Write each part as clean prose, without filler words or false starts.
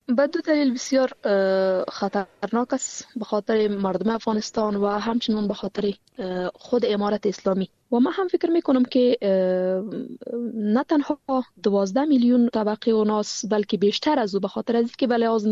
به دو دلیل بسیار خطرناک است، به خاطر مردم افغانستان و همچنین به خاطر خود امارت اسلامی. و من هم فکر میکنم که نه تنها 12 میلیون طبقه اوناس بلکه بیشتر از او، به خاطر از اینکه به لحاظ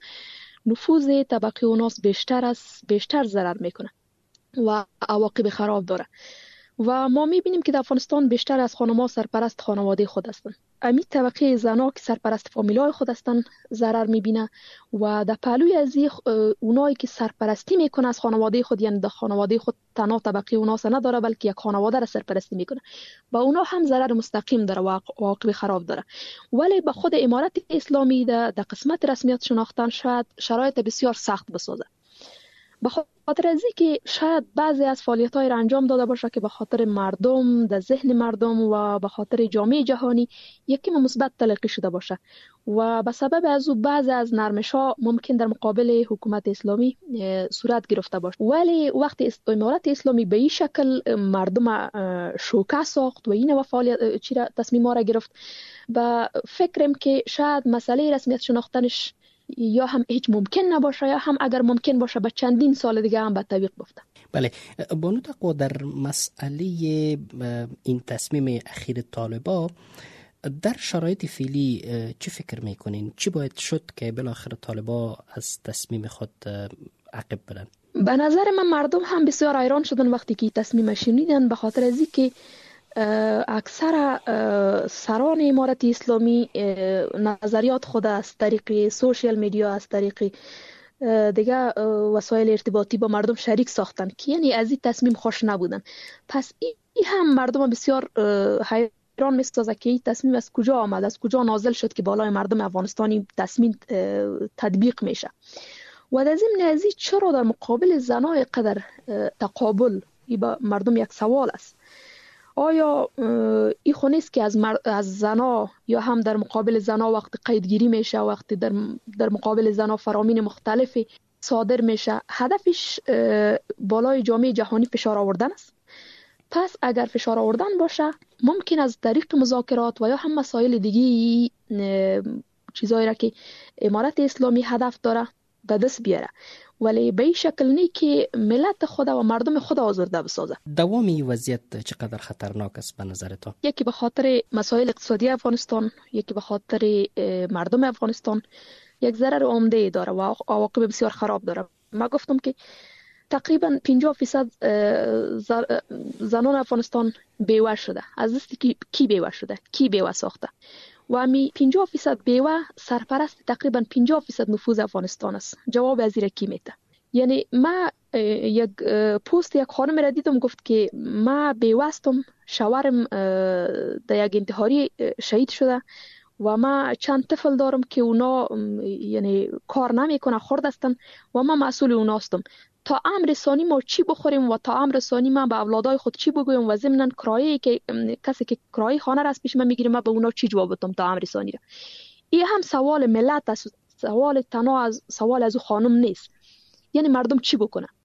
نفوذ طبقه اوناس بیشتر ضرر میکنه و عواقب خراب داره. و ما میبینیم که در افغانستان بیشتر از خانم‌ها سرپرست خانواده خود هستند. امی طبقه زنها که سرپرست فامیلای خود هستند ضرر میبینه و در پهلوی از اونایی که سرپرستی میکنه از خانواده خود، یعنی در خانواده خود تنها طبقه اوناس نداره بلکه یک خانواده را سرپرستی میکنه، با اونا هم ضرر مستقیم داره و عواقب خراب داره. ولی به خود امارت اسلامی در قسمت رسمیت شناختن شاید شرایط بسیار سخت بسازه، به خاطر از اینکه شاید بعضی از فعالیت‌های را انجام داده باشه که به خاطر مردم، در ذهن مردم و به خاطر جامعه جهانی یکی مثبت تلقی شده باشه و به سبب از او بعضی از نرمش‌ها ممکن در مقابل حکومت اسلامی صورت گرفته باشه. ولی وقتی امارت اسلامی به این شکل مردم شوکه ساخت و این و فعالیت تصمیم‌ها را گرفت، و فکرم که شاید مسئله رسمیت شناختنش یا هم هیچ ممکن نباشه یا هم اگر ممکن باشه به چندین سال دیگه هم به تعویق بیفته. بله، بانو تقوا، در مسئله این تصمیم اخیر طالبا در شرایط فعلی چی فکر میکنین؟ چی باید شد که بالاخره طالبا از تصمیم خود عقب برن؟ به نظر من مردم هم بسیار حیران شدن وقتی که تصمیم شنیدن، به خاطر از اینکه اکثر سران امارت اسلامی نظریات خود از طریق سوشیال میدیا، از طریق دیگه وسایل ارتباطی با مردم شریک ساختن که یعنی از این تصمیم خوش نبودن. پس این هم مردم بسیار حیران می‌سازه که این تصمیم از کجا آمد، از کجا نازل شد که بالای مردم افغانستانی تصمیم تطبیق میشه. و در ضمن از این چرا در مقابل زنای قدر تقابل؟ این با مردم یک سوال است. آیا این خو نیست که از زنا یا هم در مقابل زنا وقت قیدگیری میشه، وقتی در مقابل زنا فرامین مختلفی صادر میشه، هدفش بالای جامعه جهانی فشار آوردن است؟ پس اگر فشار آوردن باشه ممکن از طریق مذاکرات و یا هم مسائل دیگی چیزایی را که امارت اسلامی هدف داره به دست بیاره، ولی به این شکل نی که ملت خود و مردم خود آزرده بسازه. دوام این وضعیت چقدر خطرناک است به نظر تو؟ یکی به خاطر مسائل اقتصادی افغانستان، یکی به خاطر مردم افغانستان یک ضرر عمده داره و عواقب بسیار خراب داره. ما گفتم که تقریبا 50% زنان افغانستان بیوه شده. از دست کی بیوه شده؟ کی بیوه ساخته؟ و می 50% بیوه سرپرست تقریبا 50% نفوذ افغانستان است. جواب از این کی میده؟ یعنی ما یک پست یک خانم را دیدم گفت که ما بیوه هستم، شوهرم در یک انتحاری شهید شده و ما چند طفل دارم که اونا یعنی کار نمیکنه، خرد هستن و ما مسئول اونا هستم. تا امر ثانی ما چی بخوریم و تا امر ثانی من به اولادای خود چی بگویم و ضمناً کرایه‌ای که کسی که کرایه خانه را از پیش من میگیره من به اونا چی جواب بدم تا امر ثانی را؟ این هم سوال ملت است، سوال تنها از سوال از خانم نیست. یعنی مردم چی بکنه؟